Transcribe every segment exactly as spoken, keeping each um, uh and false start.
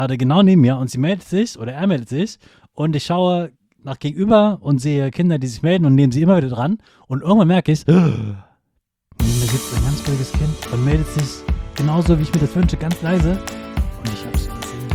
gerade genau neben mir und sie meldet sich oder er meldet sich und ich schaue nach gegenüber und sehe Kinder, die sich melden und nehmen sie immer wieder dran und irgendwann merke ich, neben mir sitzt ein ganz ruhiges Kind und meldet sich genauso, wie ich mir das wünsche, ganz leise und ich hab's gesehen.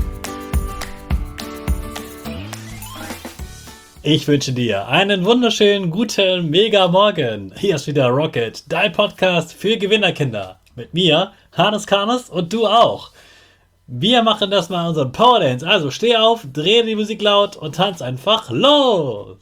Ich wünsche dir einen wunderschönen, guten, mega Morgen. Hier ist wieder Rocket, dein Podcast für Gewinnerkinder. Mit mir, Hannes Karnes und du auch. Wir machen das mal unseren Power Dance. Also steh auf, dreh die Musik laut und tanz einfach los.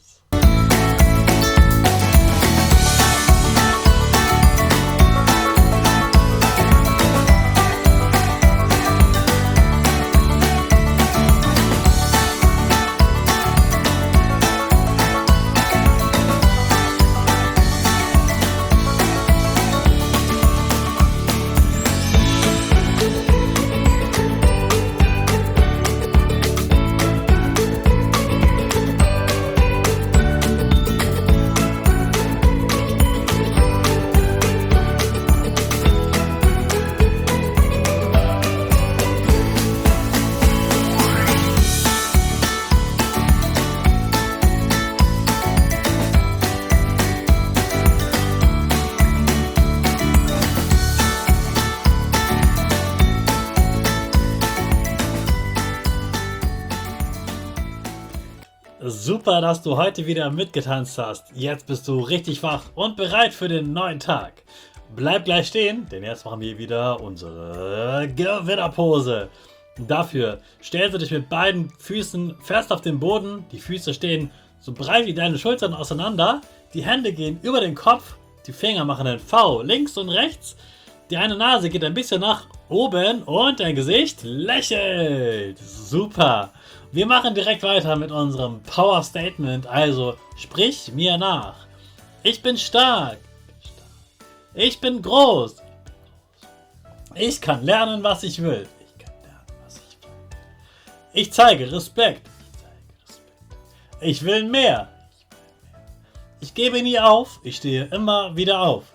Super, dass du heute wieder mitgetanzt hast. Jetzt bist du richtig wach und bereit für den neuen Tag. Bleib gleich stehen, denn jetzt machen wir wieder unsere Gewinnerpose. Dafür stellst du dich mit beiden Füßen fest auf den Boden. Die Füße stehen so breit wie deine Schultern auseinander. Die Hände gehen über den Kopf. Die Finger machen ein V links und rechts. Die eine Nase geht ein bisschen nach oben und dein Gesicht lächelt. Super. Wir machen direkt weiter mit unserem Power Statement. Also sprich mir nach. Ich bin stark. Ich bin groß. Ich kann lernen, was ich will. Ich kann lernen, was ich will. Ich zeige Respekt. Ich will mehr. Ich gebe nie auf. Ich stehe immer wieder auf.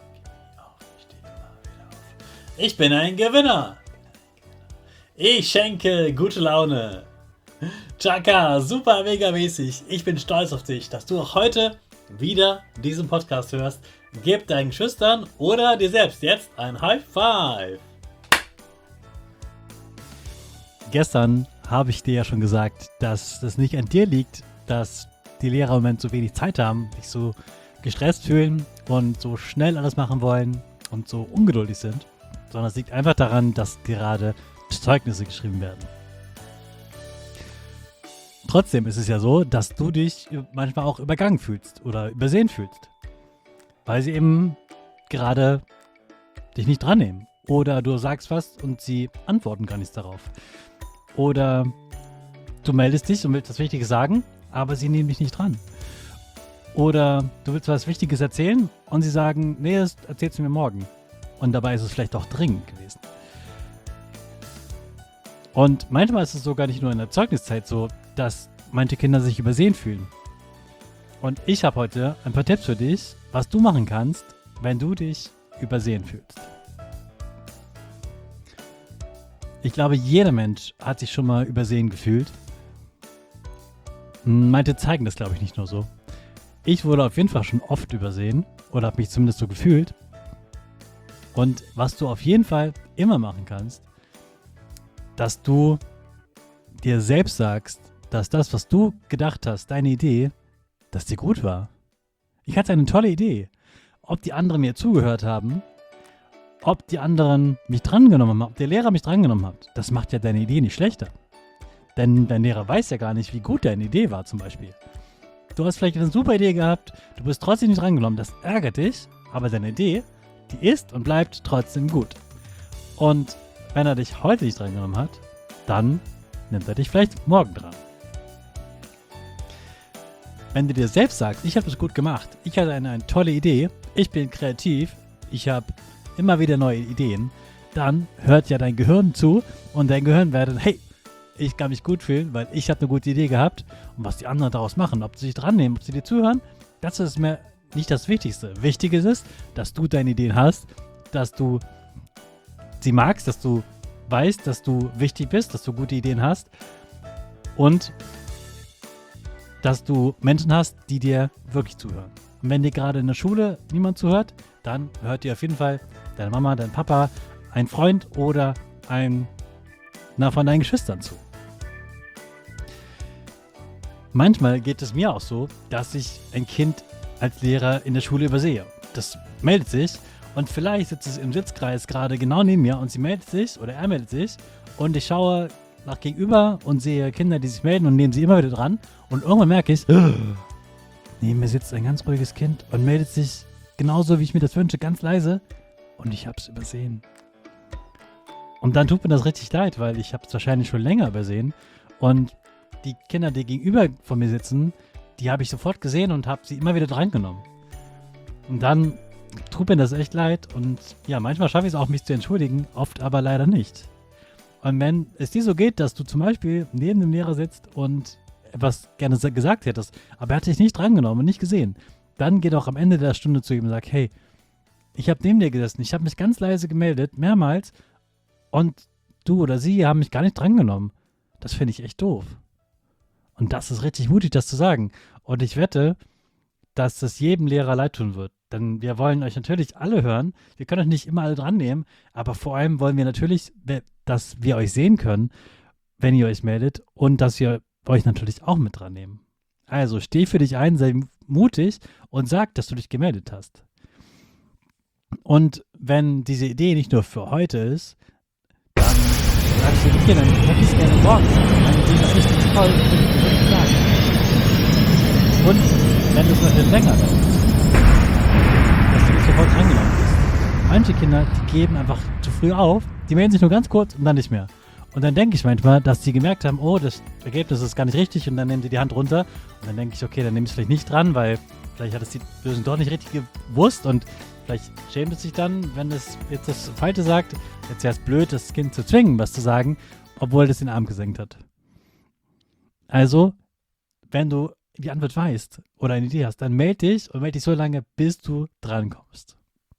Ich bin ein Gewinner. Ich schenke gute Laune. Chaka, super mega mäßig. Ich bin stolz auf dich, dass du auch heute wieder diesen Podcast hörst. Gib deinen Geschwistern oder dir selbst jetzt ein High Five. Gestern habe ich dir ja schon gesagt, dass es nicht an dir liegt, dass die Lehrer im Moment so wenig Zeit haben, sich so gestresst fühlen und so schnell alles machen wollen und so ungeduldig sind, sondern es liegt einfach daran, dass gerade Zeugnisse geschrieben werden. Trotzdem ist es ja so, dass du dich manchmal auch übergangen fühlst oder übersehen fühlst, weil sie eben gerade dich nicht dran nehmen. Oder du sagst was und sie antworten gar nichts darauf. Oder du meldest dich und willst was Wichtiges sagen, aber sie nehmen dich nicht dran. Oder du willst was Wichtiges erzählen und sie sagen, nee, das erzählst du mir morgen. Und dabei ist es vielleicht auch dringend gewesen. Und manchmal ist es sogar nicht nur in der Zeugniszeit so, dass manche Kinder sich übersehen fühlen. Und ich habe heute ein paar Tipps für dich, was du machen kannst, wenn du dich übersehen fühlst. Ich glaube, jeder Mensch hat sich schon mal übersehen gefühlt. Manche zeigen das, glaube ich, nicht nur so. Ich wurde auf jeden Fall schon oft übersehen oder habe mich zumindest so gefühlt. Und was du auf jeden Fall immer machen kannst, dass du dir selbst sagst, dass das, was du gedacht hast, deine Idee, dass die gut war. Ich hatte eine tolle Idee. Ob die anderen mir zugehört haben, ob die anderen mich drangenommen haben, ob der Lehrer mich drangenommen hat, das macht ja deine Idee nicht schlechter. Denn dein Lehrer weiß ja gar nicht, wie gut deine Idee war zum Beispiel. Du hast vielleicht eine super Idee gehabt, du bist trotzdem nicht drangenommen, das ärgert dich, aber deine Idee, die ist und bleibt trotzdem gut. Und wenn er dich heute nicht drangenommen hat, dann nimmt er dich vielleicht morgen dran. Wenn du dir selbst sagst, ich habe das gut gemacht, ich hatte eine, eine tolle Idee, ich bin kreativ, ich habe immer wieder neue Ideen, dann hört ja dein Gehirn zu und dein Gehirn wird, hey, ich kann mich gut fühlen, weil ich habe eine gute Idee gehabt und was die anderen daraus machen, ob sie sich dran nehmen, ob sie dir zuhören, das ist mir nicht das Wichtigste. Wichtig ist es, dass du deine Ideen hast, dass du sie magst, dass du weißt, dass du wichtig bist, dass du gute Ideen hast und dass du Menschen hast, die dir wirklich zuhören. Und wenn dir gerade in der Schule niemand zuhört, dann hört dir auf jeden Fall deine Mama, dein Papa, ein Freund oder ein, na, von deinen Geschwistern zu. Manchmal geht es mir auch so, dass ich ein Kind als Lehrer in der Schule übersehe. Das meldet sich und vielleicht sitzt es im Sitzkreis gerade genau neben mir und sie meldet sich oder er meldet sich und ich schaue nach gegenüber und sehe Kinder, die sich melden und nehmen sie immer wieder dran und irgendwann merke ich, neben mir sitzt ein ganz ruhiges Kind und meldet sich genauso, wie ich mir das wünsche, ganz leise und ich habe es übersehen. Und dann tut mir das richtig leid, weil ich habe es wahrscheinlich schon länger übersehen und die Kinder, die gegenüber von mir sitzen, die habe ich sofort gesehen und habe sie immer wieder drangenommen. Und dann tut mir das echt leid und ja, manchmal schaffe ich es auch, mich zu entschuldigen, oft aber leider nicht. Und wenn es dir so geht, dass du zum Beispiel neben dem Lehrer sitzt und etwas gerne gesagt hättest, aber er hat dich nicht drangenommen und nicht gesehen, dann geh doch am Ende der Stunde zu ihm und sag, hey, ich habe neben dir gesessen, ich habe mich ganz leise gemeldet, mehrmals und du oder sie haben mich gar nicht drangenommen. Das finde ich echt doof. Und das ist richtig mutig, das zu sagen. Und ich wette, dass das jedem Lehrer leid tun wird. Denn wir wollen euch natürlich alle hören. Wir können euch nicht immer alle dran nehmen, aber vor allem wollen wir natürlich, dass wir euch sehen können, wenn ihr euch meldet und dass wir euch natürlich auch mit dran nehmen. Also steh für dich ein, sei mutig und sag, dass du dich gemeldet hast. Und wenn diese Idee nicht nur für heute ist, dann sag ich dir, okay, dann hätte ich es gerne morgen. Meine Idee ist richtig toll, ich würde es wirklich sagen. Und wenn es noch länger dauert, dass du nicht sofort angenommen bist. Manche Kinder, die geben einfach zu früh auf, die melden sich nur ganz kurz und dann nicht mehr. Und dann denke ich manchmal, dass die gemerkt haben, oh, das Ergebnis ist gar nicht richtig und dann nehmen sie die Hand runter. Und dann denke ich, okay, dann nehme ich es vielleicht nicht dran, weil vielleicht hat es die Lösung doch nicht richtig gewusst und vielleicht schämt es sich dann, wenn es jetzt das Falsche sagt. Jetzt wäre es blöd, das Kind zu zwingen, was zu sagen, obwohl es den Arm gesenkt hat. Also, wenn du die Antwort weißt oder eine Idee hast, dann melde dich und melde dich so lange, bis du drankommst.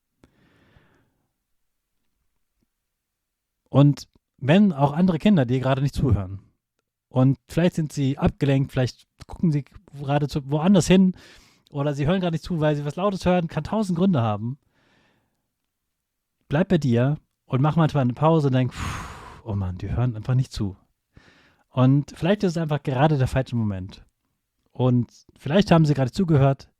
Und wenn auch andere Kinder dir gerade nicht zuhören und vielleicht sind sie abgelenkt, vielleicht gucken sie gerade zu, woanders hin oder sie hören gerade nicht zu, weil sie was Lautes hören, kann tausend Gründe haben. Bleib bei dir und mach manchmal eine Pause und denk, oh Mann, die hören einfach nicht zu. Und vielleicht ist es einfach gerade der falsche Moment. Und vielleicht haben sie gerade zugehört.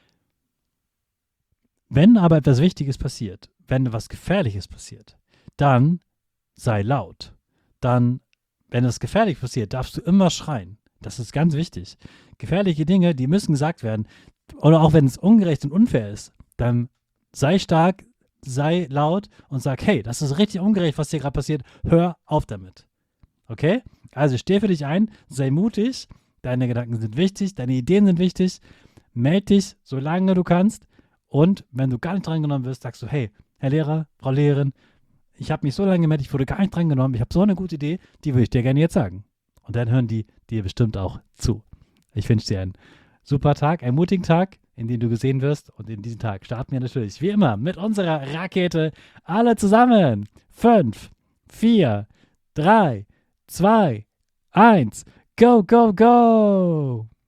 Wenn aber etwas Wichtiges passiert, wenn etwas Gefährliches passiert, dann sei laut. Dann, wenn es gefährlich passiert, darfst du immer schreien. Das ist ganz wichtig. Gefährliche Dinge, die müssen gesagt werden. Oder auch wenn es ungerecht und unfair ist, dann sei stark, sei laut und sag, hey, das ist richtig ungerecht, was hier gerade passiert. Hör auf damit. Okay? Also steh für dich ein, sei mutig. Deine Gedanken sind wichtig, deine Ideen sind wichtig. Meld dich, solange du kannst. Und wenn du gar nicht drangenommen wirst, sagst du, hey, Herr Lehrer, Frau Lehrerin, ich habe mich so lange gemeldet, ich wurde gar nicht drangenommen, ich habe so eine gute Idee, die würde ich dir gerne jetzt sagen. Und dann hören die dir bestimmt auch zu. Ich wünsche dir einen super Tag, einen mutigen Tag, in dem du gesehen wirst. Und in diesem Tag starten wir natürlich, wie immer, mit unserer Rakete alle zusammen. Fünf, vier, drei, zwei, eins, go, go, go!